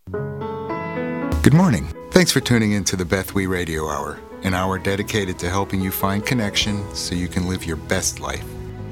Good morning. Thanks for tuning in to the Beth Wee Radio Hour, an hour dedicated to helping you find connection so you can live your best life.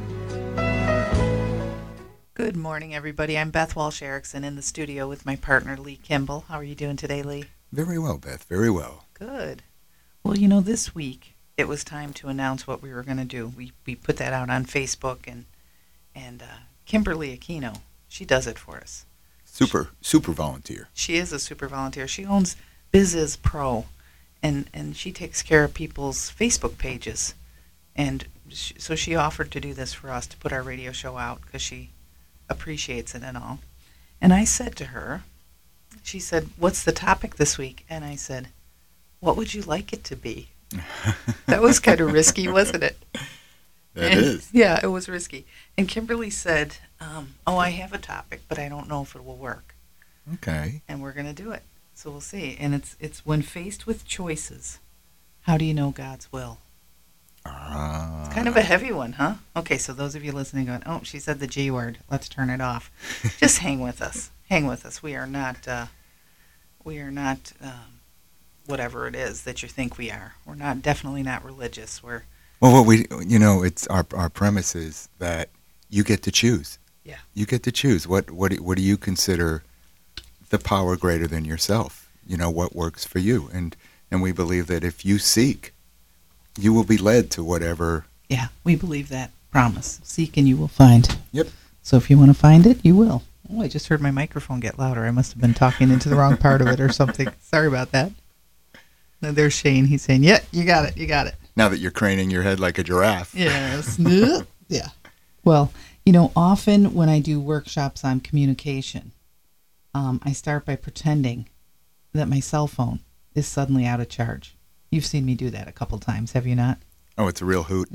Good morning, everybody. I'm Beth Walsh-Erickson in the studio with my partner, Lee Kimball. How are you doing today, Lee? Very well, Beth. Very well. Good. Well, this week it was time to announce what we were going to do. We put that out on Facebook, and Kimberly Aquino, she does it for us. Super volunteer. She is a super volunteer. She owns BizIz Pro, and she takes care of people's Facebook pages. And so she offered to do this for us, to put our radio show out, because she appreciates it and all. And I said to her, she said, "What's the topic this week?" And I said, "What would you like it to be?" That was kind of risky, wasn't it? It is. Yeah, it was risky. And Kimberly said, I have a topic, but I don't know if it will work. Okay. And we're going to do it. So we'll see. And it's when faced with choices, how do you know God's will? It's kind of a heavy one, huh? Okay, so those of you listening going, "Oh, she said the G word. Let's turn it off." Just hang with us. Hang with us. We are not whatever it is that you think we are. We're definitely not religious. Well, it's our premise is that you get to choose. Yeah. You get to choose. What do you consider the power greater than yourself? What works for you. And we believe that if you seek, you will be led to whatever. Yeah, we believe that. Promise. Seek and you will find. Yep. So if you want to find it, you will. Oh, I just heard my microphone get louder. I must have been talking into the wrong part of it or something. Sorry about that. No, there's Shane. He's saying, "Yeah, you got it. Now that you're craning your head like a giraffe. Yes. Yeah. Well, often when I do workshops on communication, I start by pretending that my cell phone is suddenly out of charge. You've seen me do that a couple times, have you not? Oh, it's a real hoot.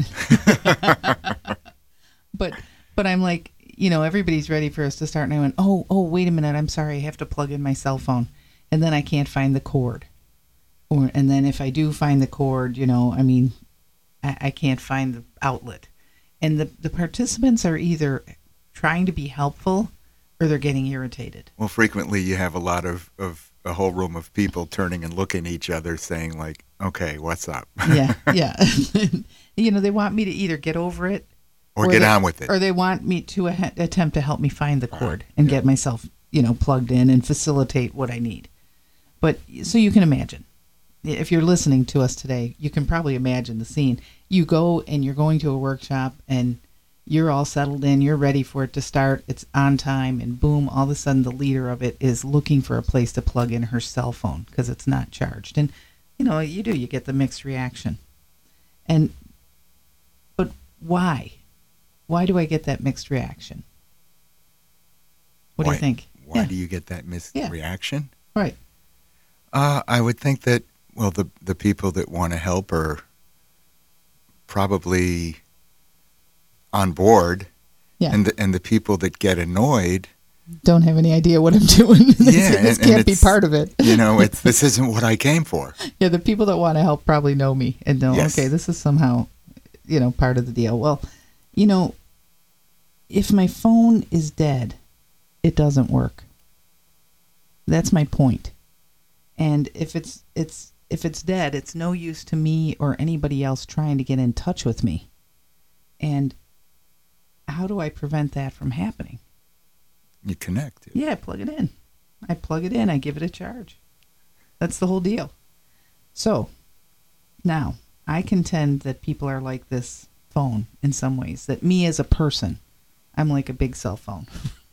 But I'm like, everybody's ready for us to start, and I went, oh, wait a minute, I'm sorry, I have to plug in my cell phone. And then I can't find the cord. And then if I do find the cord, I can't find the outlet. And the participants are either trying to be helpful or they're getting irritated. Well, frequently you have a lot of a whole room of people turning and looking at each other saying like, "Okay, what's up?" Yeah. They want me to either get over it or get on with it. Or they want me to attempt to help me find the cord and get myself, plugged in and facilitate what I need. But so you can imagine. If you're listening to us today, you can probably imagine the scene. You go and you're going to a workshop and you're all settled in, you're ready for it to start, it's on time, and boom, all of a sudden the leader of it is looking for a place to plug in her cell phone because it's not charged. And, you get the mixed reaction. But why? Why do I get that mixed reaction? What do you think? Why do you get that mixed reaction? Right. I would think that, well, the people that want to help are probably on board, and the people that get annoyed don't have any idea what I'm doing. This can't be part of it. This isn't what I came for. Yeah, the people that want to help probably know me and know, yes. Okay, this is somehow, part of the deal. Well, if my phone is dead, it doesn't work. That's my point. And if it's dead, it's no use to me or anybody else trying to get in touch with me. And how do I prevent that from happening? You connect it. Yeah, I plug it in. I give it a charge. That's the whole deal. So, now, I contend that people are like this phone in some ways. That me as a person, I'm like a big cell phone.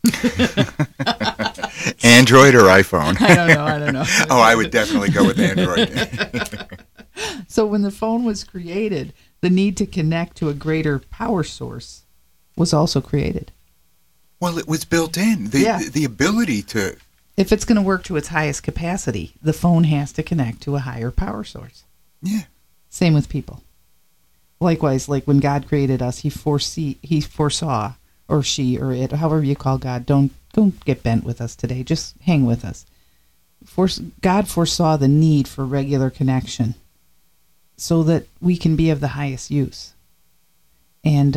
Android or iPhone? I don't know. Oh, I would definitely go with Android. So when the phone was created, the need to connect to a greater power source was also created. Well, it was built in. The ability to... If it's going to work to its highest capacity, the phone has to connect to a higher power source. Yeah. Same with people. Likewise, like when God created us, he foresaw, or she, or it, however you call God, don't get bent with us today. Just hang with us. God foresaw the need for regular connection so that we can be of the highest use and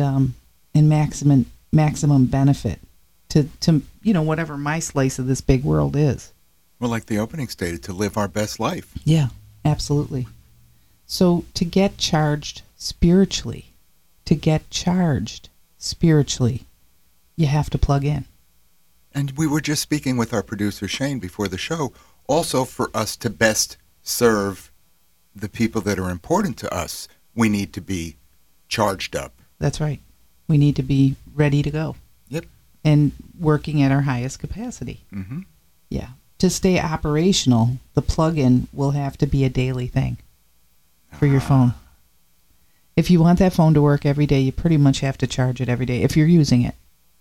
maximum benefit to whatever my slice of this big world is. Well, like the opening stated, to live our best life. Yeah, absolutely. So to get charged spiritually, you have to plug in. And we were just speaking with our producer, Shane, before the show, also for us to best serve the people that are important to us, we need to be charged up. That's right. We need to be ready to go. Yep. And working at our highest capacity. Mm-hmm. Yeah. To stay operational, the plug-in will have to be a daily thing for your phone. If you want that phone to work every day, you pretty much have to charge it every day if you're using it.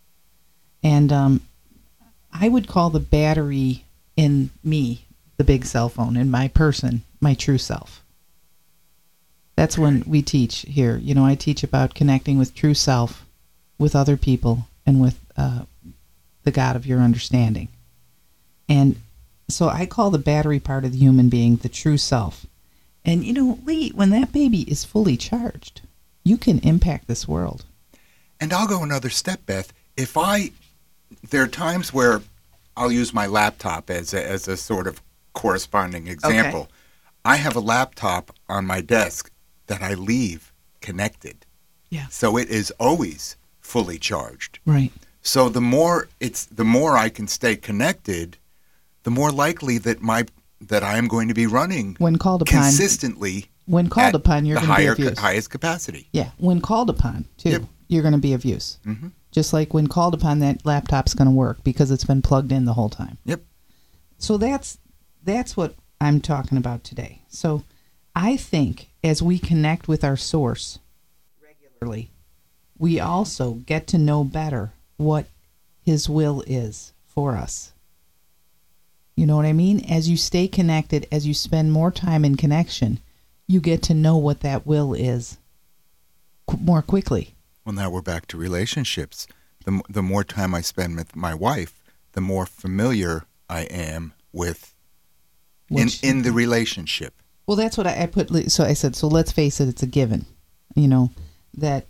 And I would call the battery in me, the big cell phone, in my person, my true self. That's when we teach here. You know, I teach about connecting with true self, with other people, and with the God of your understanding. And so I call the battery part of the human being the true self. And, you know, Lee, when that baby is fully charged, you can impact this world. And I'll go another step, Beth. There are times where I'll use my laptop as a sort of corresponding example. Okay. I have a laptop on my desk that I leave connected. Yeah. So it is always fully charged. Right. So the more I can stay connected, the more likely that I am going to be running when called upon consistently. When called upon, you're going to be of use. Highest capacity. Yeah. When called upon, too, Yep. you're going to be of use. Mm-hmm. Just like when called upon, that laptop's going to work because it's been plugged in the whole time. Yep. So that's what I'm talking about today. So I think as we connect with our source regularly, we also get to know better what his will is for us. You know what I mean? As you stay connected, as you spend more time in connection, you get to know what that will is more quickly. Well, now we're back to relationships. The more time I spend with my wife, the more familiar I am with in the relationship. Well, that's what I put. So I said, so let's face it, it's a given. You know, that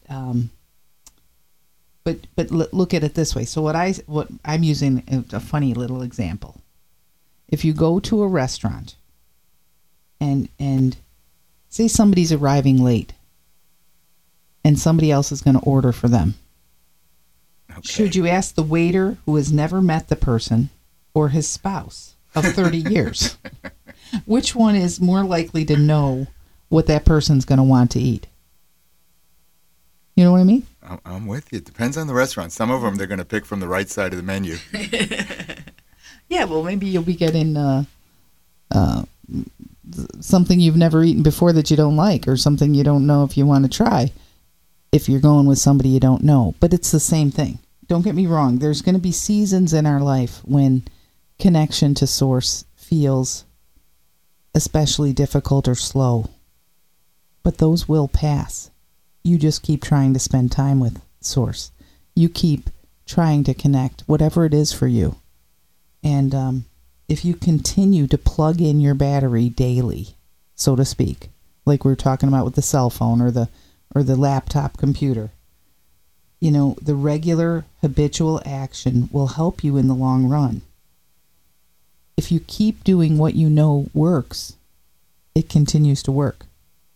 but look at it this way. So what I'm using a funny little example. If you go to a restaurant and say somebody's arriving late and somebody else is going to order for them, Okay. should you ask the waiter who has never met the person or his spouse of 30 years? Which one is more likely to know what that person's going to want to eat? You know what I mean? I'm with you. It depends on the restaurant. Some of them, they're going to pick from the right side of the menu. Yeah, well, maybe you'll be getting something you've never eaten before that you don't like, or something you don't know if you want to try if you're going with somebody you don't know. But it's the same thing. Don't get me wrong. There's going to be seasons in our life when connection to source feels especially difficult or slow. But those will pass. You just keep trying to spend time with source. You keep trying to connect, whatever it is for you. And if you continue to plug in your battery daily, so to speak, like we were talking about with the cell phone or the laptop computer, you know, the regular habitual action will help you in the long run. If you keep doing what you know works, it continues to work.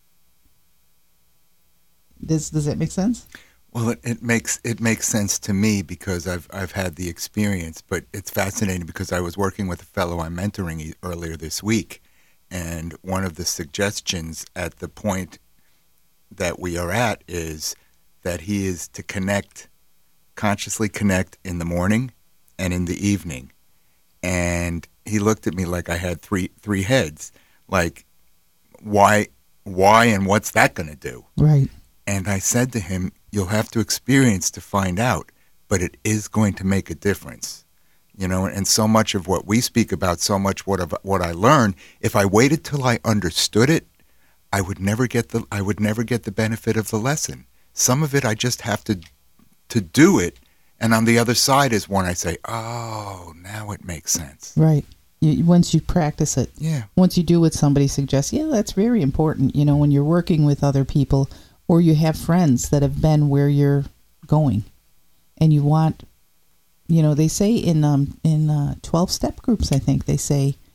Does that make sense? Well, it makes sense to me because I've had the experience, but it's fascinating because I was working with a fellow I'm mentoring earlier this week, and one of the suggestions at the point that we are at is that he is to consciously connect in the morning and in the evening. And he looked at me like I had three heads, like why and what's that going to do? Right. And I said to him, you'll have to experience to find out, but it is going to make a difference. You know, and so much of what we speak about, so much what I learned, if I waited till I understood it, I would never get the benefit of the lesson. Some of it I just have to do it, and on the other side is when I say, oh, now it makes sense. Right. Once you practice it. Yeah. Once you do what somebody suggests, yeah, that's very important. You know, when you're working with other people, or you have friends that have been where you're going, and you want, you know, they say in 12-step groups, I think they say,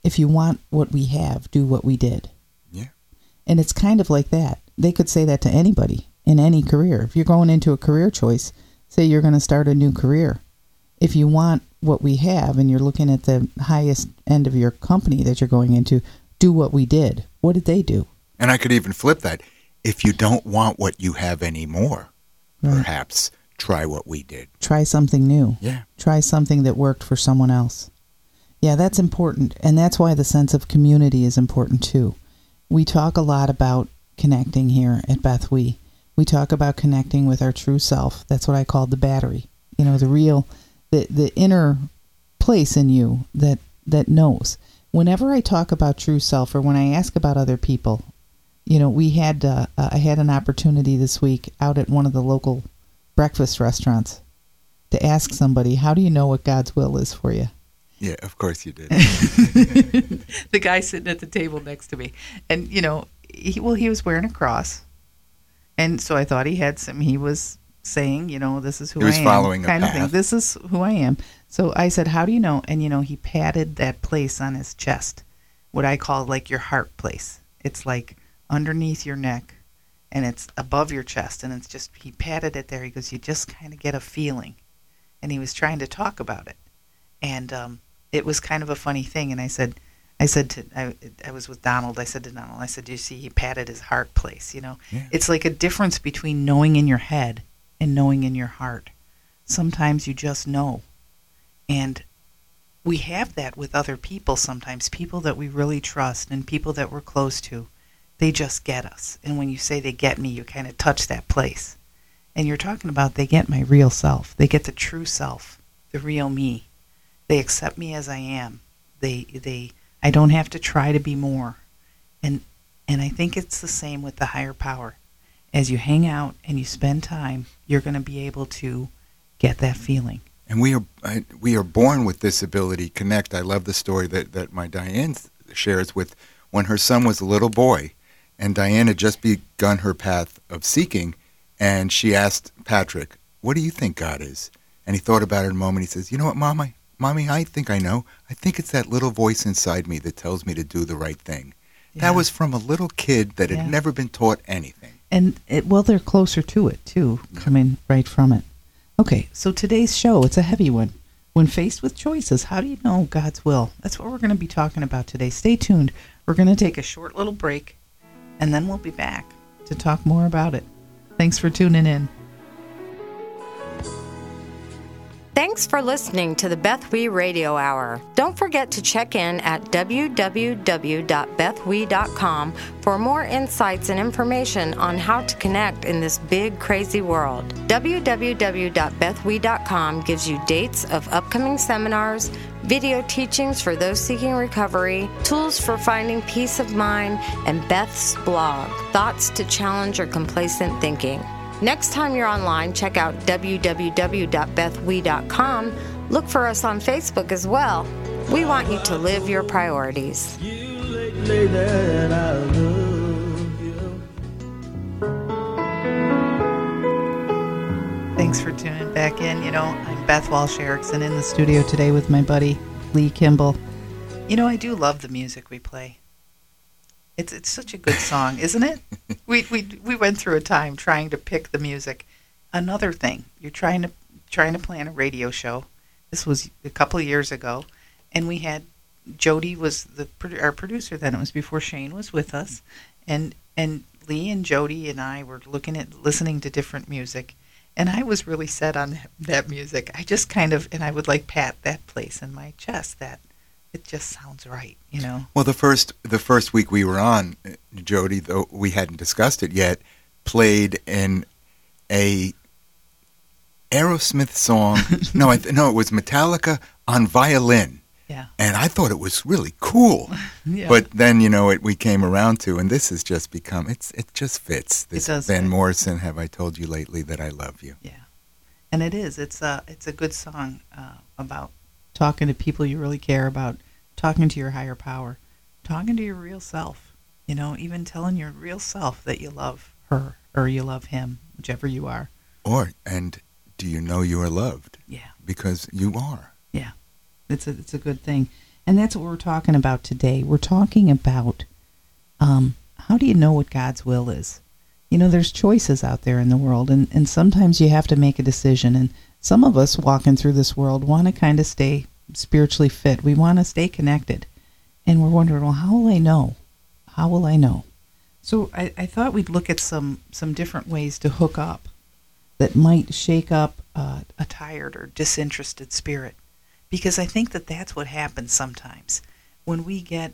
If you want what we have, do what we did. Yeah. And it's kind of like that. They could say that to anybody in any career. If you're going into a career choice, say you're going to start a new career. If you want what we have and you're looking at the highest end of your company that you're going into, do what we did. What did they do? And I could even flip that. If you don't want what you have anymore, perhaps try what we did. Try something new. Yeah. Try something that worked for someone else. Yeah, that's important. And that's why the sense of community is important too. We talk a lot about connecting here at Beth We. We talk about connecting with our true self. That's what I call the battery. You know, the real, the inner place in you that knows. Whenever I talk about true self, or when I ask about other people, you know, I had an opportunity this week out at one of the local breakfast restaurants to ask somebody, how do you know what God's will is for you? Yeah, of course you did. The guy sitting at the table next to me. And, you know, he was wearing a cross. And so I thought he was saying, you know, this is who I am. He was following a kind of path. thing. This is who I am. So I said, how do you know? And, you know, he patted that place on his chest, what I call like your heart place. It's like underneath your neck and it's above your chest. And it's just, he patted it there. He goes, you just kind of get a feeling. And he was trying to talk about it. And it was kind of a funny thing. And I was with Donald. I said to Donald, do you see he patted his heart place? You know, Yeah. It's like a difference between knowing in your head and knowing in your heart. Sometimes you just know. And we have that with other people sometimes, people that we really trust and people that we're close to. They just get us. And when you say they get me, you kind of touch that place. And you're talking about they get my real self. They get the true self, the real me. They accept me as I am. I don't have to try to be more. And I think it's the same with the higher power. As you hang out and you spend time, you're going to be able to get that feeling. And we are born with this ability to connect. I love the story that my Diane shares with when her son was a little boy, and Diane had just begun her path of seeking, and she asked Patrick, what do you think God is? And he thought about it a moment. He says, you know what, Mommy, I think I know. I think it's that little voice inside me that tells me to do the right thing. Yeah. That was from a little kid that had never been taught anything. And they're closer to it, too, coming right from it. Okay, so today's show, it's a heavy one. When faced with choices, how do you know God's will? That's what we're going to be talking about today. Stay tuned. We're going to take a short little break, and then we'll be back to talk more about it. Thanks for tuning in. Thanks for listening to the Beth We Radio Hour. Don't forget to check in at www.bethwe.com for more insights and information on how to connect in this big, crazy world. www.bethwe.com gives you dates of upcoming seminars, video teachings for those seeking recovery, tools for finding peace of mind, and Beth's blog, Thoughts to Challenge Your Complacent Thinking. Next time you're online, check out www.bethwe.com. Look for us on Facebook as well. We want you to live your priorities. You lady that I love you. Thanks for tuning back in. You know, I'm Beth Walsh Erickson in the studio today with my buddy Lee Kimball. You know, I do love the music we play. It's such a good song, isn't it? We went through a time trying to pick the music. Another thing, you're trying to plan a radio show. This was a couple of years ago, and we had Jody was our producer then. It was before Shane was with us, and Lee and Jody and I were listening to different music, and I was really set on that music. I just kind of, and I would like pat that place in my chest that. It just sounds right, you know. Well, the first week we were on, Jody, though we hadn't discussed it yet, played in a Aerosmith song. No, it was Metallica on violin. Yeah. And I thought it was really cool. Yeah. But then, you know, we came around to, and this has just become, it just fits. This it does Van fit. Morrison, Have I Told You Lately That I Love You? Yeah. And it is. It's a good song about talking to people you really care about, talking to your higher power, talking to your real self, you know, even telling your real self that you love her or you love him, whichever you are. And do you know you are loved? Yeah. Because you are. Yeah. It's a good thing. And that's what we're talking about today. We're talking about how do you know what God's will is? You know, there's choices out there in the world, and sometimes you have to make a decision. And some of us walking through this world want to kind of stay spiritually fit. We want to stay connected. And we're wondering, well, how will I know? How will I know? So I thought we'd look at some different ways to hook up that might shake up a tired or disinterested spirit. Because I think that that's what happens sometimes when we get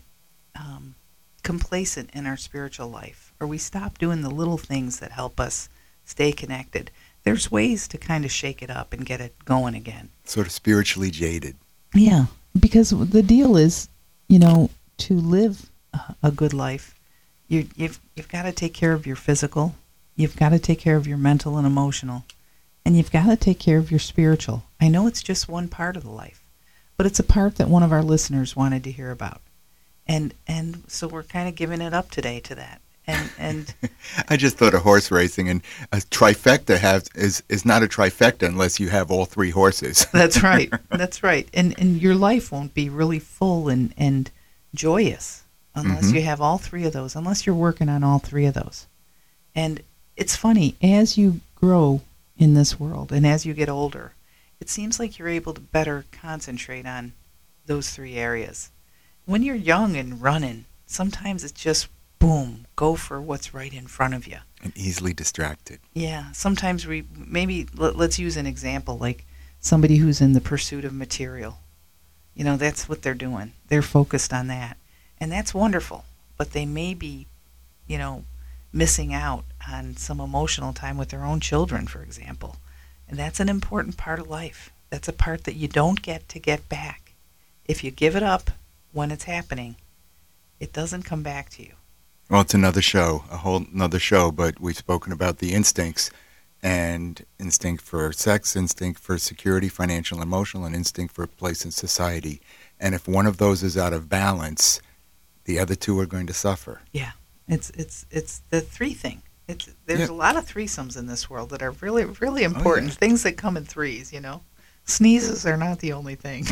complacent in our spiritual life, or we stop doing the little things that help us stay connected. There's ways to kind of shake it up and get it going again. Sort of spiritually jaded. Yeah, because the deal is, you know, to live a good life, you've got to take care of your physical, you've got to take care of your mental and emotional, and you've got to take care of your spiritual. I know it's just one part of the life, but it's a part that one of our listeners wanted to hear about. And so we're kind of giving it up today to that. And I just thought of horse racing, and a trifecta is not a trifecta unless you have all three horses. That's right. That's right. And your life won't be really full and joyous unless you have all three of those, unless you're working on all three of those. And it's funny, as you grow in this world and as you get older, it seems like you're able to better concentrate on those three areas. When you're young and running, sometimes it's just, boom, go for what's right in front of you. And easily distracted. Yeah, sometimes let's use an example, like somebody who's in the pursuit of material. You know, that's what they're doing. They're focused on that. And that's wonderful, but they may be, you know, missing out on some emotional time with their own children, for example. And that's an important part of life. That's a part that you don't get to get back. If you give it up when it's happening, it doesn't come back to you. Well, it's another show, a whole another show, but we've spoken about the instincts, and instinct for sex, instinct for security, financial, emotional, and instinct for place in society. And if one of those is out of balance, the other two are going to suffer. Yeah, it's the three thing. There's a lot of threesomes in this world that are really, really important. Oh, yeah. Things that come in threes, you know. Sneezes are not the only thing.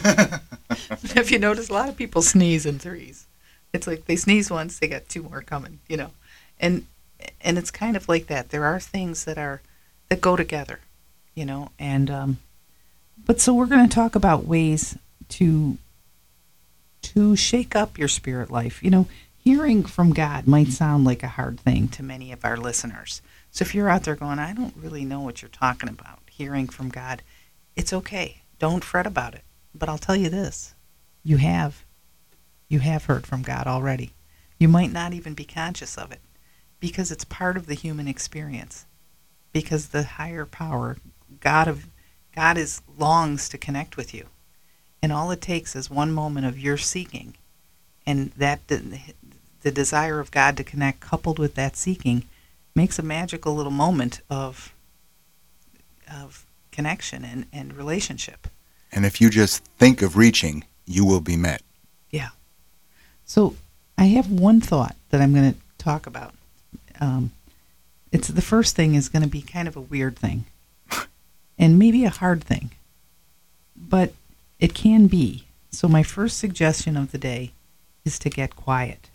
If you notice, a lot of people sneeze in threes. It's like they sneeze once, they got two more coming, you know. And it's kind of like that. There are things that go together, you know. And but so we're going to talk about ways to shake up your spirit life. You know, hearing from God might sound like a hard thing to many of our listeners. So if you're out there going, I don't really know what you're talking about, hearing from God, it's okay. Don't fret about it. But I'll tell you this. You have heard from God already. You might not even be conscious of it because it's part of the human experience. Because the higher power, God longs to connect with you. And all it takes is one moment of your seeking, and that the desire of God to connect coupled with that seeking makes a magical little moment of connection and relationship. And if you just think of reaching, you will be met. Yeah. So I have one thought that I'm going to talk about. It's the first thing is going to be kind of a weird thing and maybe a hard thing, but it can be. So my first suggestion of the day is to get quiet.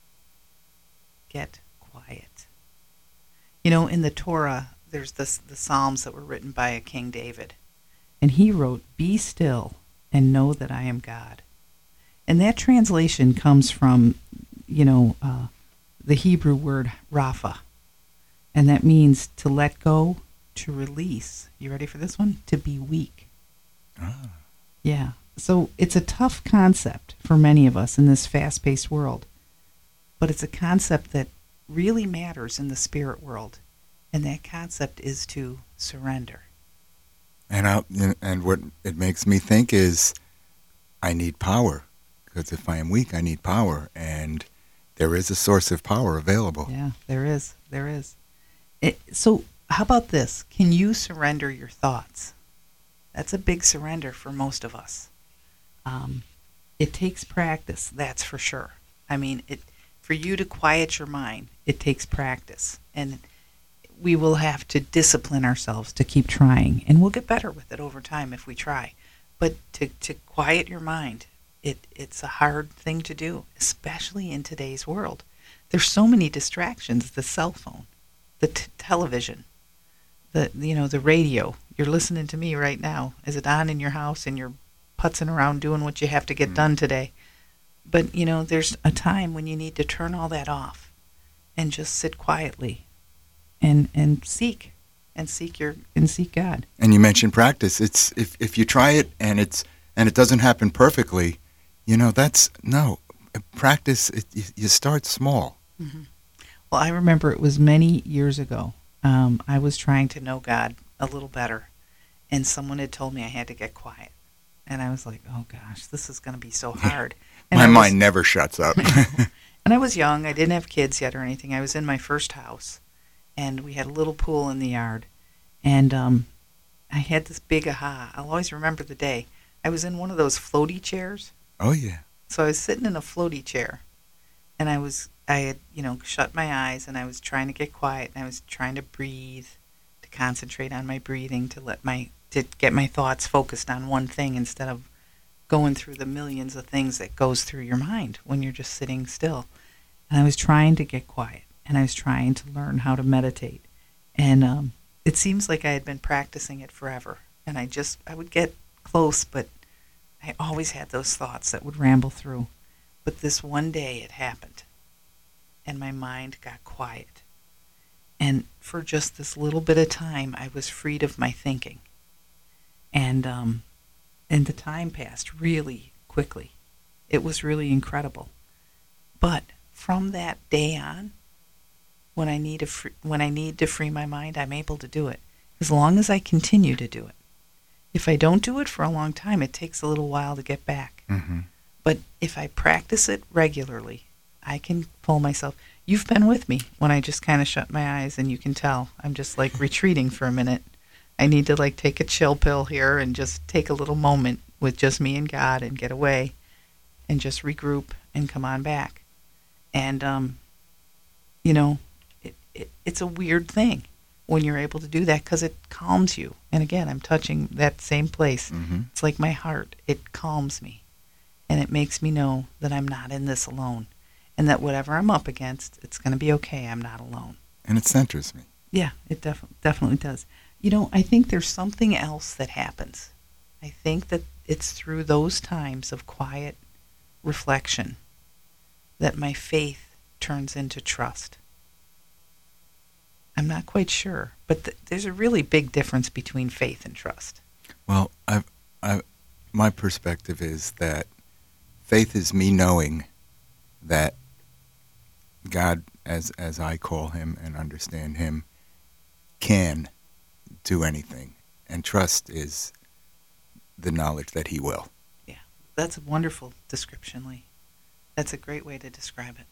Get quiet. You know, in the Torah, there's the Psalms that were written by a King David. And he wrote, "Be still and know that I am God." And that translation comes from, the Hebrew word rapha. And that means to let go, to release. You ready for this one? To be weak. Ah. Yeah. So it's a tough concept for many of us in this fast-paced world. But it's a concept that really matters in the spirit world. And that concept is to surrender. And what it makes me think is I need power. Because if I am weak, I need power. And there is a source of power available. Yeah, there is. There is. So how about this? Can you surrender your thoughts? That's a big surrender for most of us. It takes practice, that's for sure. I mean, for you to quiet your mind, it takes practice. And we will have to discipline ourselves to keep trying. And we'll get better with it over time if we try. But to quiet your mind, it's a hard thing to do, especially in today's world. There's so many distractions: the cell phone, the television, the radio. You're listening to me right now. Is it on in your house and you're putzing around doing what you have to get done today? But there's a time when you need to turn all that off and just sit quietly and seek God. And you mentioned practice. It's if you try it and it doesn't happen perfectly, practice. You start small. Mm-hmm. Well, I remember it was many years ago. I was trying to know God a little better, and someone had told me I had to get quiet, and I was like, "Oh gosh, this is going to be so hard." And My mind never shuts up. And I was young. I didn't have kids yet or anything. I was in my first house, and we had a little pool in the yard, and I had this big aha. I'll always remember the day. I was in one of those floaty chairs. Oh yeah. So I was sitting in a floaty chair, and I had shut my eyes, and I was trying to get quiet, and I was trying to breathe, to concentrate on my breathing, to get my thoughts focused on one thing instead of going through the millions of things that goes through your mind when you're just sitting still. And I was trying to get quiet, and I was trying to learn how to meditate. And it seems like I had been practicing it forever, and I would get close, but I always had those thoughts that would ramble through. But this one day it happened, and my mind got quiet. And for just this little bit of time, I was freed of my thinking. And the time passed really quickly. It was really incredible. But from that day on, when I need to free my mind, I'm able to do it, as long as I continue to do it. If I don't do it for a long time, it takes a little while to get back. Mm-hmm. But if I practice it regularly, I can pull myself. You've been with me when I just kind of shut my eyes, and you can tell I'm just like retreating for a minute. I need to like take a chill pill here and just take a little moment with just me and God and get away and just regroup and come on back. And, it's a weird thing when you're able to do that, because it calms you. And again, I'm touching that same place. Mm-hmm. It's like my heart. It calms me. And it makes me know that I'm not in this alone. And that whatever I'm up against, it's going to be okay. I'm not alone. And it centers me. Yeah, it definitely does. I think there's something else that happens. I think that it's through those times of quiet reflection that my faith turns into trust. I'm not quite sure, but there's a really big difference between faith and trust. Well, my perspective is that faith is me knowing that God, as I call him and understand him, can do anything. And trust is the knowledge that he will. Yeah, that's a wonderful description, Lee. That's a great way to describe it.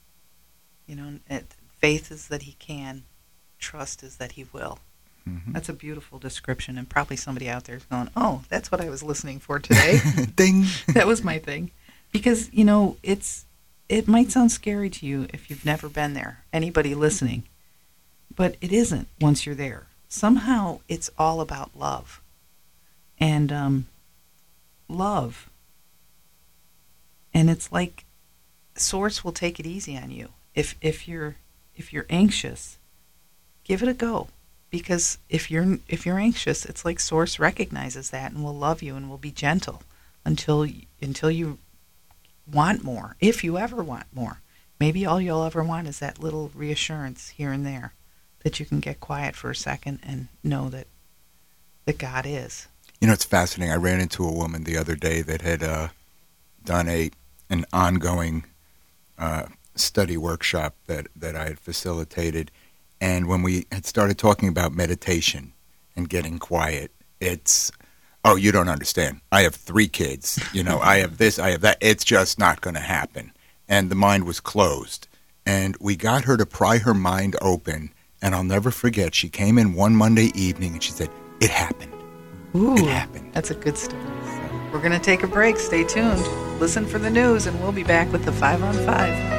Faith is that he can. Trust is that he will. Mm-hmm. That's a beautiful description, and probably somebody out there is going, oh, that's what I was listening for today. Ding! That was my thing. Because, it might sound scary to you if you've never been there, anybody listening, but it isn't once you're there. Somehow it's all about love. And love. And it's like Source will take it easy on you. If you're anxious, give it a go. Because if you're anxious, it's like Source recognizes that and will love you and will be gentle until you want more, if you ever want more. Maybe all you'll ever want is that little reassurance here and there that you can get quiet for a second and know that God is. It's fascinating. I ran into a woman the other day that had done an ongoing study workshop that I had facilitated. And when we had started talking about meditation and getting quiet, it's, oh, you don't understand. I have 3 kids. I have this, I have that. It's just not going to happen. And the mind was closed. And we got her to pry her mind open. And I'll never forget, she came in one Monday evening and she said, it happened. Ooh, it happened. That's a good story. We're going to take a break. Stay tuned. Listen for the news, and we'll be back with the 5 on 5.